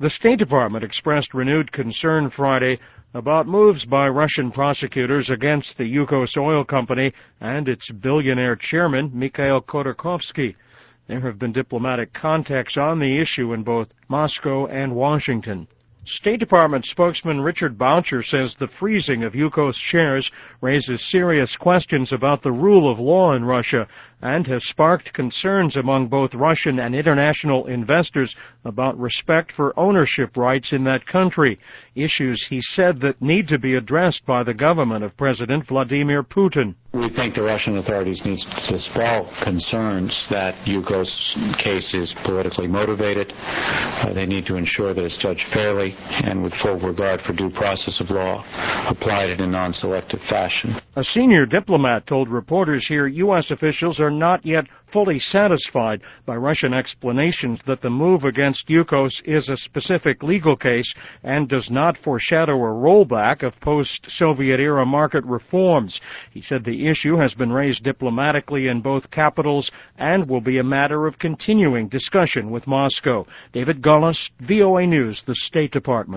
The State Department expressed renewed concern Friday about moves by Russian prosecutors against the Yukos Oil Company and its billionaire chairman, Mikhail Khodorkovsky. There have been diplomatic contacts on the issue in both Moscow and Washington. State Department spokesman Richard Boucher says the freezing of Yukos shares raises serious questions about the rule of law in Russia and has sparked concerns among both Russian and international investors about respect for ownership rights in that country, issues he said that need to be addressed by the government of President Vladimir Putin. We think the Russian authorities need to dispel concerns that Yukos case is politically motivated. They need to ensure that it's judged fairly and with full regard for due process of law, applied in a non-selective fashion. A senior diplomat told reporters here U.S. officials are not yet fully satisfied by Russian explanations that the move against Yukos is a specific legal case and does not foreshadow a rollback of post-Soviet-era market reforms. He said the issue has been raised diplomatically in both capitals and will be a matter of continuing discussion with Moscow. David Gullis, VOA News, the State Department.